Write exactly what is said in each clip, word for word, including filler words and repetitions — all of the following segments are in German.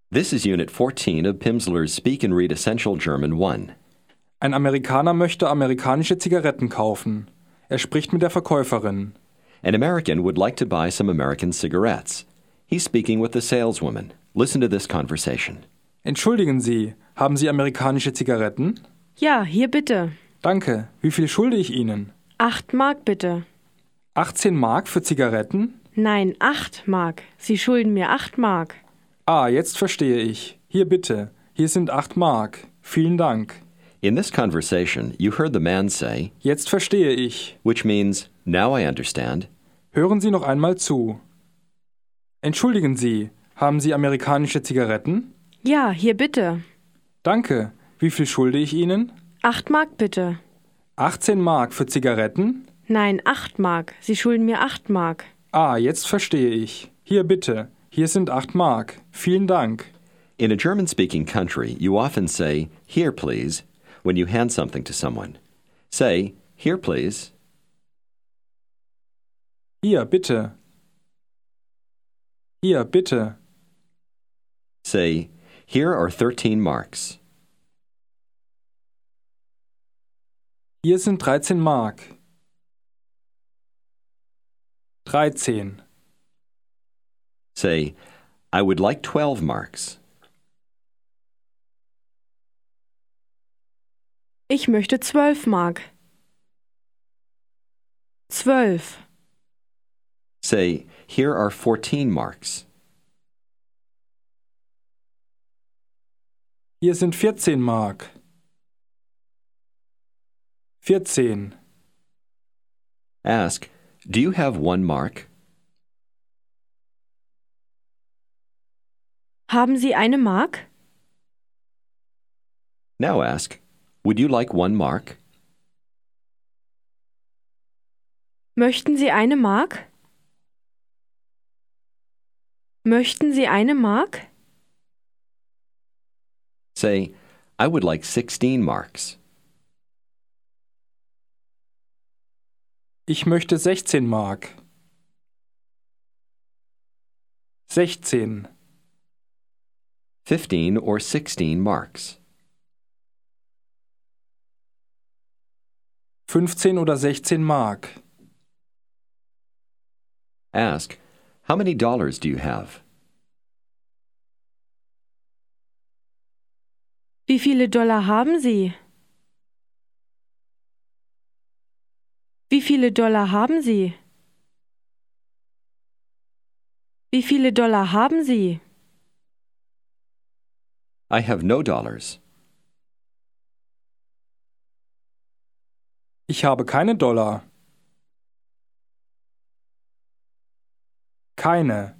This is Unit fourteen of Pimsleur's Speak and Read Essential German one. Ein Amerikaner möchte amerikanische Zigaretten kaufen. Er spricht mit der Verkäuferin. An American would like to buy some American cigarettes. He's speaking with the saleswoman. Listen to this conversation. Entschuldigen Sie, haben Sie amerikanische Zigaretten? Ja, hier bitte. Danke. Wie viel schulde ich Ihnen? Acht Mark bitte. achtzehn Mark für Zigaretten? Nein, acht Mark. Sie schulden mir acht Mark. Ah, jetzt verstehe ich. Hier bitte. Hier sind acht Mark. Vielen Dank. In this conversation, you heard the man say, Jetzt verstehe ich. which means, now I understand. Hören Sie noch einmal zu. Entschuldigen Sie, haben Sie amerikanische Zigaretten? Ja, hier bitte. Danke. Wie viel schulde ich Ihnen? Acht Mark bitte. achtzehn Mark für Zigaretten? Nein, acht Mark. Sie schulden mir acht Mark. Ah, jetzt verstehe ich. Hier bitte. Hier sind acht Mark. Vielen Dank. In a German-speaking country, you often say, here please, when you hand something to someone. Say, here please. Hier, bitte. Hier, bitte. Say, here are thirteen marks. Hier sind dreizehn Mark. dreizehn. Say, I would like twelve marks. Ich möchte zwölf Mark. Zwölf. Say, here are fourteen marks. Hier sind vierzehn Mark. vierzehn. Ask, do you have one mark? Haben Sie eine Mark? Now ask, would you like one mark? Möchten Sie eine Mark? Möchten Sie eine Mark? Say, I would like sixteen marks. Ich möchte sechzehn Mark. sechzehn. Fifteen or sixteen marks. fünfzehn oder sechzehn Mark. Ask, how many dollars do you have? Wie viele Dollar haben Sie? Wie viele Dollar haben Sie? Wie viele Dollar haben Sie? I have no dollars. Ich habe keine Dollar. Keine.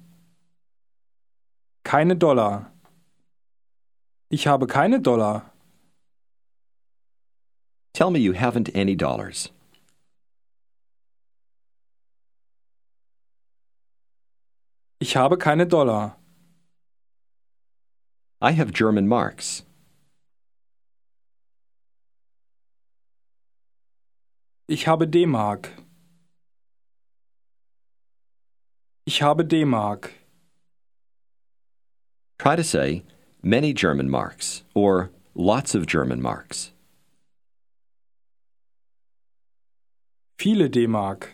Keine Dollar. Ich habe keine Dollar. Tell me you haven't any dollars. Ich habe keine Dollar. I have German marks. Ich habe D-Mark. Ich habe D-Mark. Try to say, many German marks, or lots of German marks. Viele D-Mark.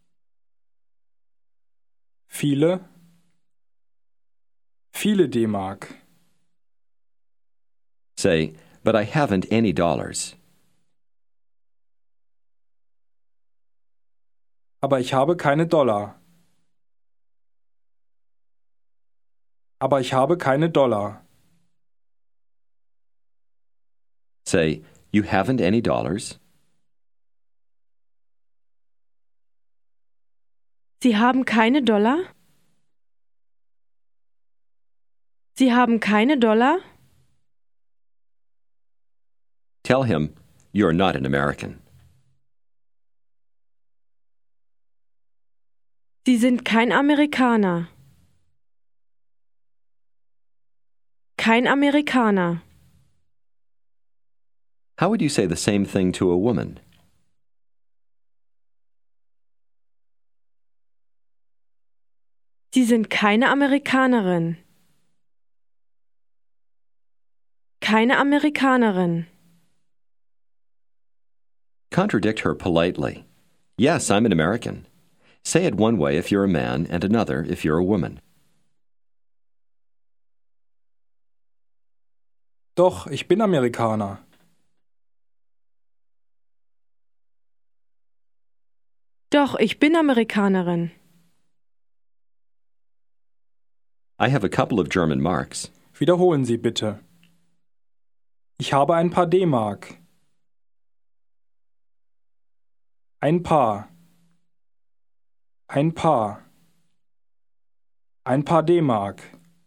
Viele. Viele D-Mark. Say, but I haven't any dollars. Aber ich habe keine Dollar. Aber ich habe keine Dollar. Say, you haven't any dollars. Sie haben keine Dollar? Sie haben keine Dollar? Tell him, you're not an American. Sie sind kein Amerikaner. Kein Amerikaner. How would you say the same thing to a woman? Sie sind keine Amerikanerin. keine Amerikanerin. Contradict her politely. Yes, I'm an American. Say it one way if you're a man and another if you're a woman. Doch, ich bin Amerikaner. Doch, ich bin Amerikanerin. I have a couple of German marks. Wiederholen Sie bitte. Ich habe ein paar D-Mark. Ein paar. Ein paar. Ein paar D-Mark.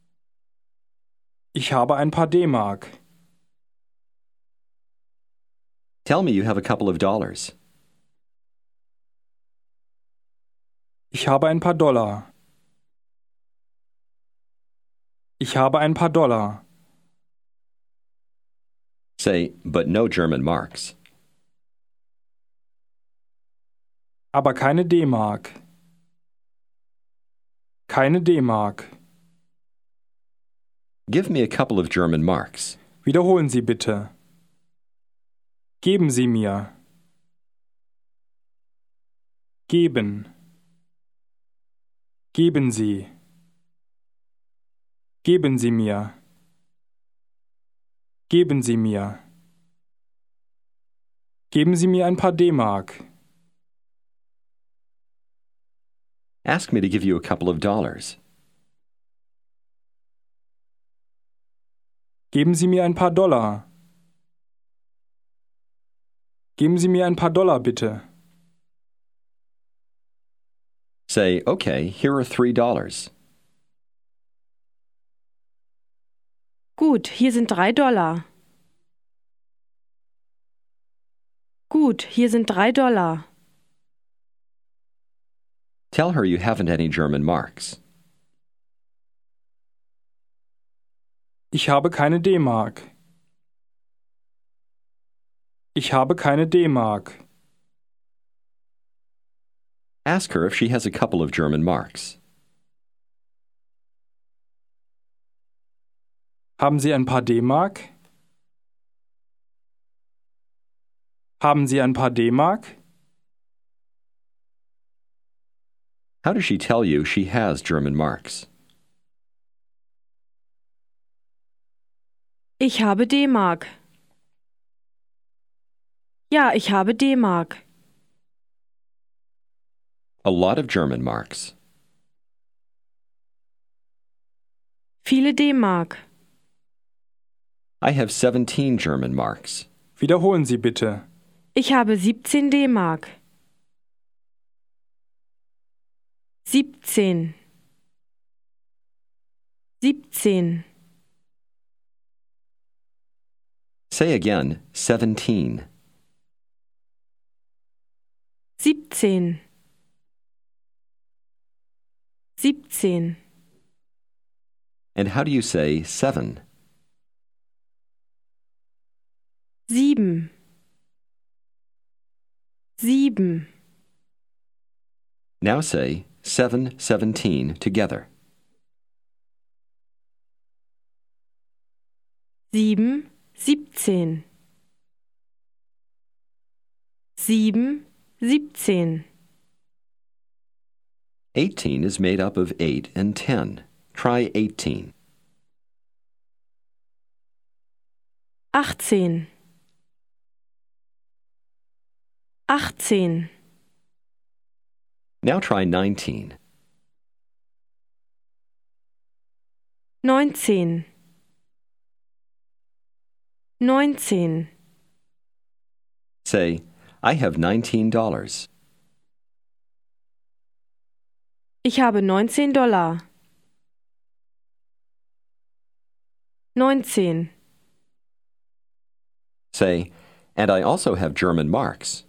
Ich habe ein paar D-Mark. Tell me you have a couple of dollars. Ich habe ein paar Dollar. Ich habe ein paar Dollar. Say, but no German marks. Aber keine D-Mark. Keine D-Mark. Give me a couple of German marks. Wiederholen Sie bitte. Geben Sie mir. Geben. Geben Sie. Geben Sie mir. Geben Sie mir. Geben Sie mir ein paar D-Mark. Ask me to give you a couple of dollars. Geben Sie mir ein paar Dollar. Geben Sie mir ein paar Dollar, bitte. Say, okay, here are three dollars. Gut, hier sind drei Dollar. Gut, hier sind drei Dollar. Tell her you haven't any German marks. Ich habe keine D-Mark. Ich habe keine D-Mark. Ask her if she has a couple of German marks. Haben Sie ein paar D-Mark? Haben Sie ein paar D-Mark? How does she tell you she has German marks? Ich habe D-Mark. Ja, ich habe D-Mark. A lot of German marks. Viele D-Mark. I have seventeen German marks. Wiederholen Sie bitte. Ich habe siebzehn D-Mark. Siebzehn. Siebzehn. Say again, seventeen. Siebzehn. Siebzehn. And how do you say seven? Sieben. Sieben. Now say seven, seventeen together. Sieben, siebzehn. Sieben, siebzehn. Eighteen is made up of eight and ten. Try eighteen. Achtzehn. Achtzehn. Now try nineteen. Neunzehn. Neunzehn. Say, I have nineteen dollars. Ich habe neunzehn Dollar. Neunzehn. Say, and I also have German marks.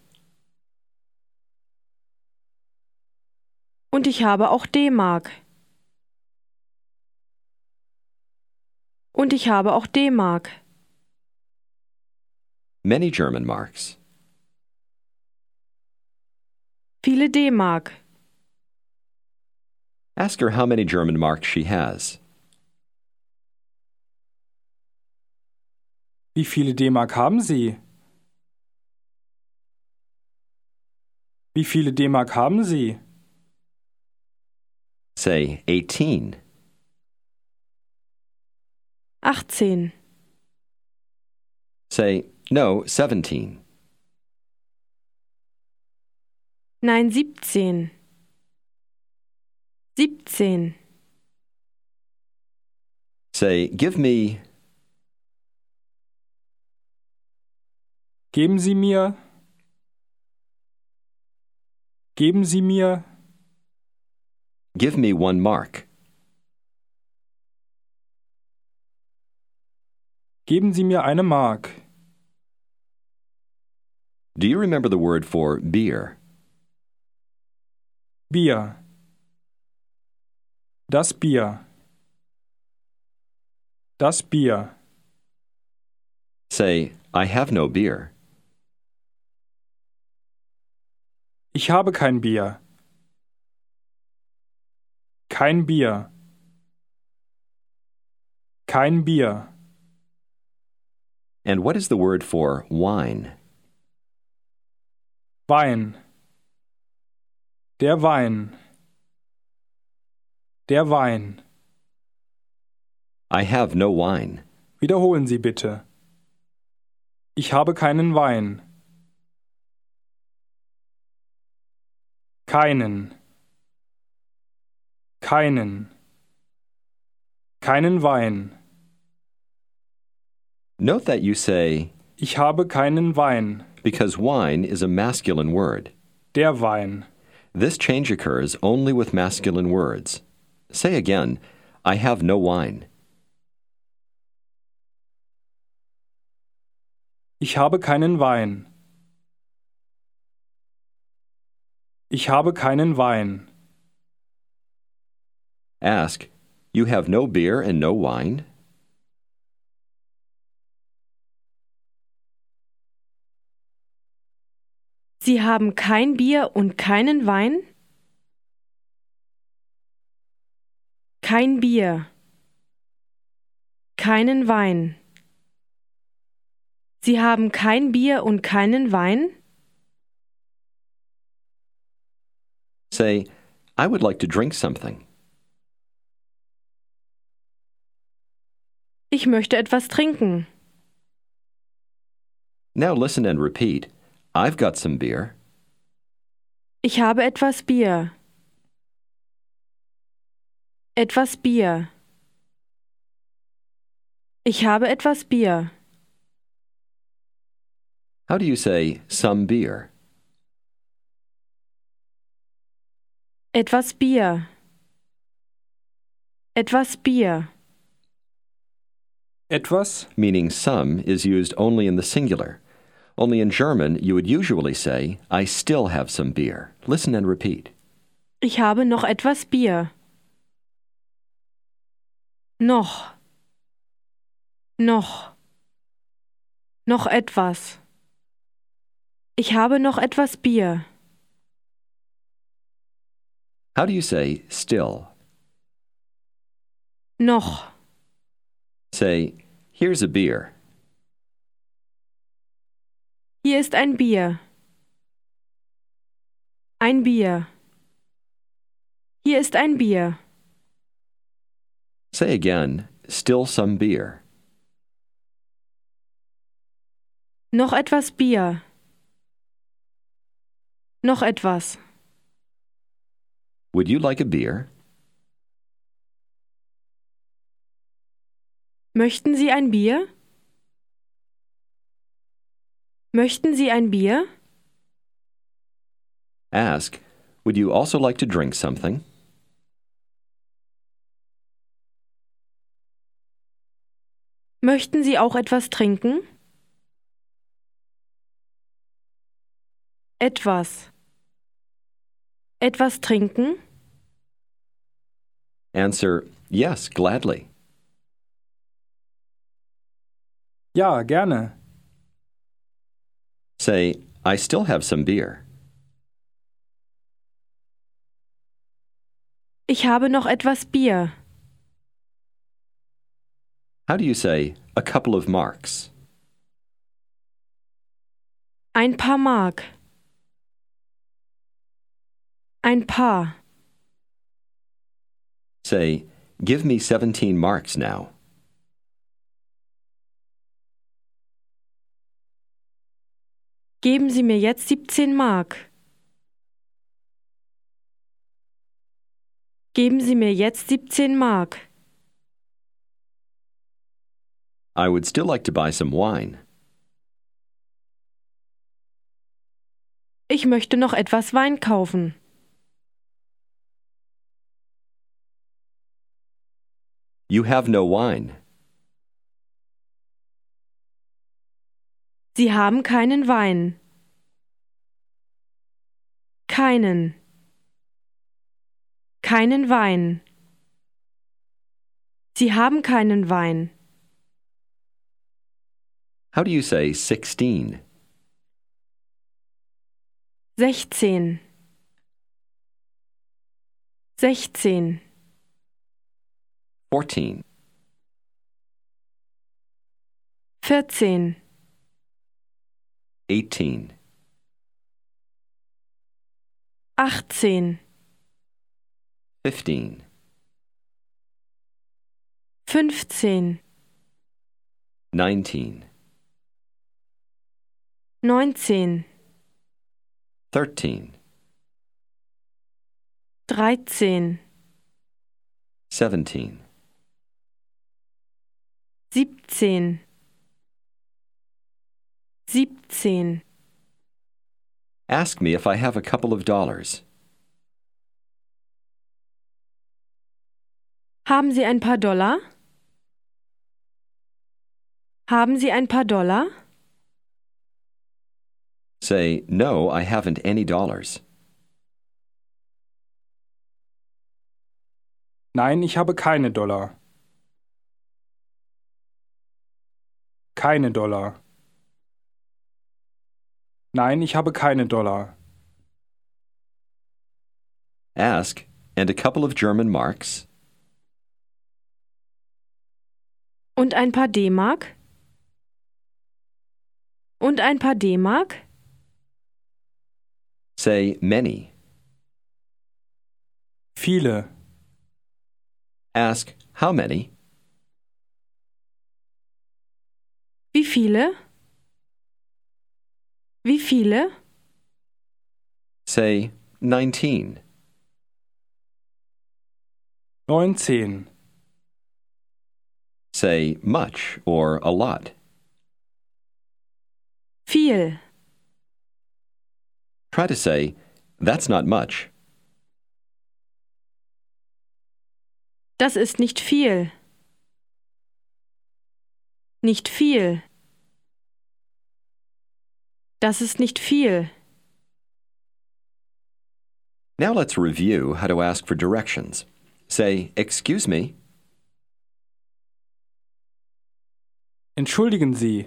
Und ich habe auch D-Mark. Und ich habe auch D-Mark. Many German marks. Viele D-Mark. Ask her how many German marks she has. Wie viele D-Mark haben Sie? Wie viele D-Mark haben Sie? Say eighteen. achtzehn. Say no, seventeen. Nein, siebzehn. siebzehn. Say give me. Geben Sie mir. Geben Sie mir. Give me one mark. Geben Sie mir eine Mark. Do you remember the word for beer? Bier. Das Bier. Das Bier. Say, I have no beer. Ich habe kein Bier. Kein Bier. Kein Bier. And what is the word for wine? Wein. Der Wein. Der Wein. I have no wine. Wiederholen Sie bitte. Ich habe keinen Wein. Keinen. Keinen. Keinen Wein. Note that you say, Ich habe keinen Wein. because wine is a masculine word. Der Wein. This change occurs only with masculine words. Say again, I have no wine. Ich habe keinen Wein. Ich habe keinen Wein. Ask, you have no beer and no wine? Sie haben kein Bier und keinen Wein? Kein Bier. Keinen Wein. Sie haben kein Bier und keinen Wein? Say, I would like to drink something. Ich möchte etwas trinken. Now listen and repeat. I've got some beer. Ich habe etwas Bier. Etwas Bier. Ich habe etwas Bier. How do you say some beer? Etwas Bier. Etwas Bier. Etwas. Meaning some is used only in the singular. Only in German you would usually say, I still have some beer. Listen and repeat. Ich habe noch etwas Bier. Noch. Noch. Noch etwas. Ich habe noch etwas Bier. How do you say still? Noch. Say, here's a beer. Hier ist ein Bier. Ein Bier. Hier ist ein Bier. Say again, still some beer. Noch etwas Bier. Noch etwas. Would you like a beer? Möchten Sie ein Bier? Möchten Sie ein Bier? Ask, would you also like to drink something? Möchten Sie auch etwas trinken? Etwas. Etwas trinken? Answer, yes, gladly. Ja, gerne. Say, I still have some beer. Ich habe noch etwas Bier. How do you say a couple of marks? Ein paar Mark. Ein paar. Say, give me seventeen marks now. Geben Sie mir jetzt siebzehn Mark. Geben Sie mir jetzt siebzehn Mark. I would still like to buy some wine. Ich möchte noch etwas Wein kaufen. You have no wine. Sie haben keinen Wein. Keinen. Keinen Wein. Sie haben keinen Wein. How do you say sixteen? Sechzehn. Sechzehn. Fourteen. Vierzehn. Eighteen. Achtzehn. Fifteen. Fünfzehn. Nineteen. Neunzehn. Thirteen. Dreizehn. Seventeen. Siebzehn. Siebzehn. Ask me if I have a couple of dollars. Haben Sie ein paar Dollar? Haben Sie ein paar Dollar? Say, no, I haven't any dollars. Nein, ich habe keine Dollar. Keine Dollar. Nein, ich habe keine Dollar. Ask, and a couple of German marks? Und ein paar D-Mark? Und ein paar D-Mark? Say, many. Viele. Ask, how many? Wie viele? Wie viele? Say, nineteen. Neunzehn. Say, much or a lot. Viel. Try to say, that's not much. Das ist nicht viel. Nicht viel. Das ist nicht viel. Now let's review how to ask for directions. Say, excuse me. Entschuldigen Sie.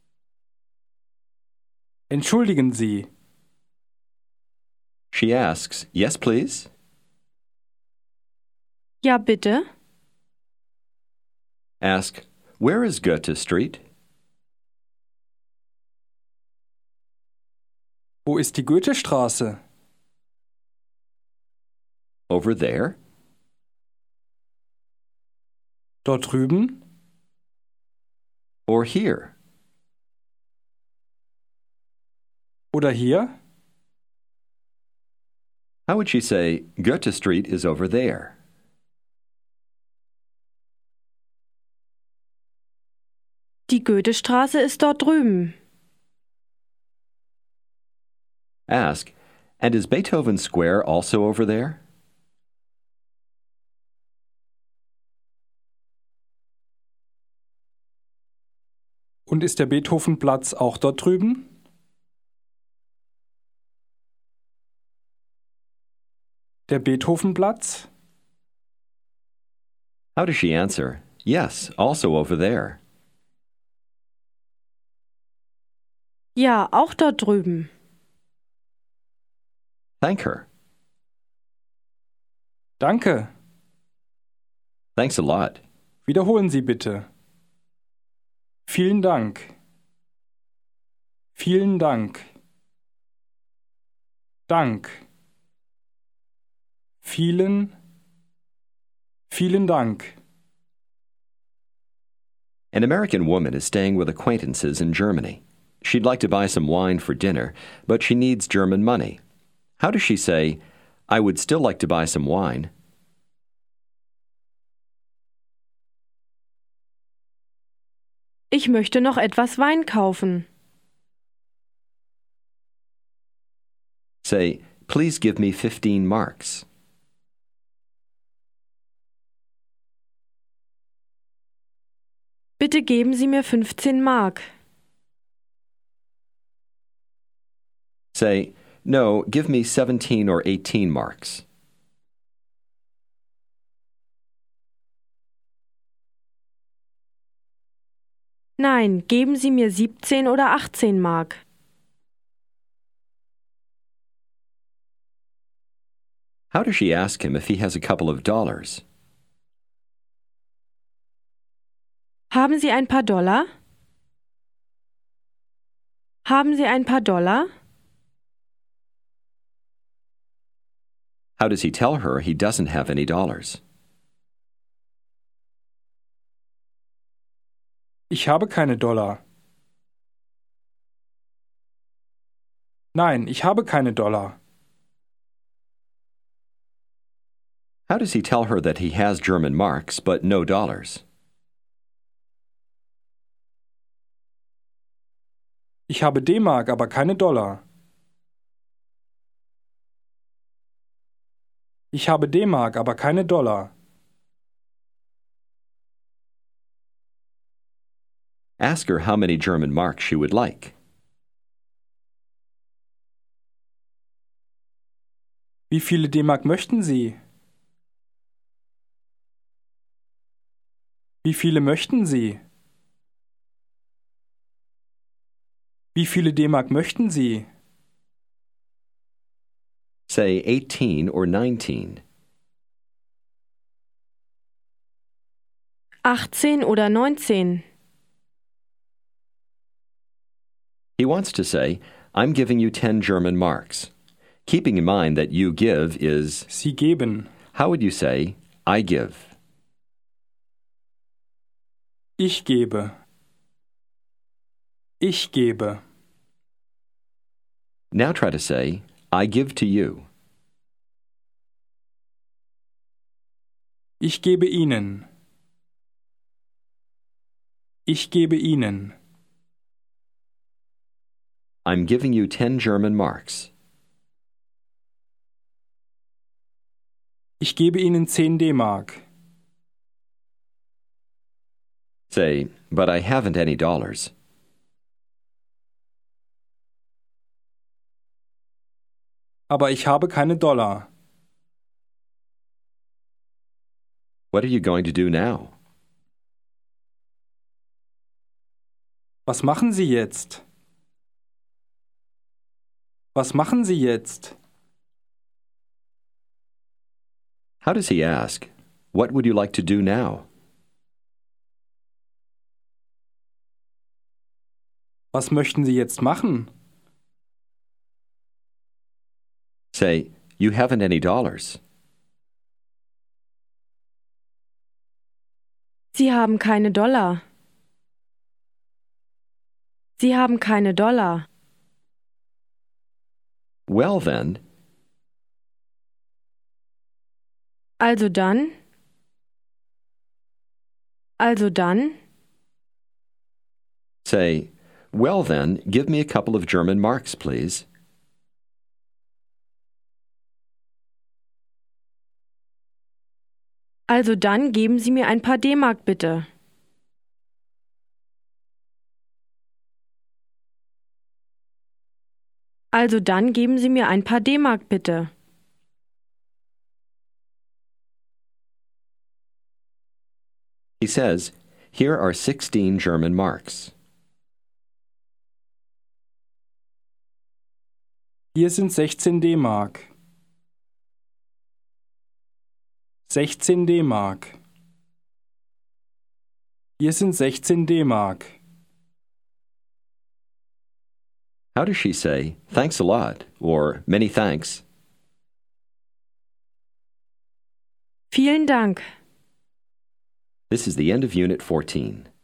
Entschuldigen Sie. She asks, yes, please. Ja, bitte. Ask, where is Goethe Street? Wo ist die Goethestraße? Over there? Dort drüben? Or here? Oder hier? How would she say, Goethe Street is over there? Die Goethestraße ist dort drüben. Ask, and is Beethoven Square also over there? Und ist der Beethovenplatz auch dort drüben? Der Beethovenplatz? How does she answer? Yes, also over there. Ja, auch dort drüben. Thank her. Danke. Thanks a lot. Wiederholen Sie bitte. Vielen Dank. Vielen Dank. Dank. Vielen, vielen Dank. An American woman is staying with acquaintances in Germany. She'd like to buy some wine for dinner, but she needs German money. How does she say, I would still like to buy some wine? Ich möchte noch etwas Wein kaufen. Say, please give me fifteen marks. Bitte geben Sie mir fünfzehn Mark. Say, no, give me seventeen or eighteen marks. Nein, geben Sie mir siebzehn oder achtzehn Mark. How does she ask him if he has a couple of dollars? Haben Sie ein paar Dollar? Haben Sie ein paar Dollar? How does he tell her he doesn't have any dollars? Ich habe keine Dollar. Nein, ich habe keine Dollar. How does he tell her that he has German marks but no dollars? Ich habe D-Mark, aber keine Dollar. Ich habe D-Mark, aber keine Dollar. Ask her how many German marks she would like. Wie viele D-Mark möchten Sie? Wie viele möchten Sie? Wie viele D-Mark möchten Sie? Say eighteen or nineteen. achtzehn oder neunzehn. He wants to say, I'm giving you ten German marks. Keeping in mind that you give is, Sie geben. how would you say, I give? Ich gebe. Ich gebe. Now try to say, I give to you. Ich gebe Ihnen. Ich gebe Ihnen. I'm giving you ten German marks. Ich gebe Ihnen zehn D-Mark. Say, but I haven't any dollars. Aber ich habe keine Dollar. What are you going to do now? Was machen Sie jetzt? Was machen Sie jetzt? How does he ask, what would you like to do now? Was möchten Sie jetzt machen? Say, you haven't any dollars. Sie haben keine Dollar. Sie haben keine Dollar. Well then, Also dann? Also dann? say, well then, give me a couple of German marks, please. Also dann geben Sie mir ein paar D-Mark bitte. Also dann geben Sie mir ein paar D-Mark bitte. He says, here are sixteen German marks. Hier sind sechzehn D-Mark. sechzehn D-Mark. Hier sind sechzehn D-Mark. How does she say, thanks a lot, or many thanks? Vielen Dank. This is the end of Unit fourteen.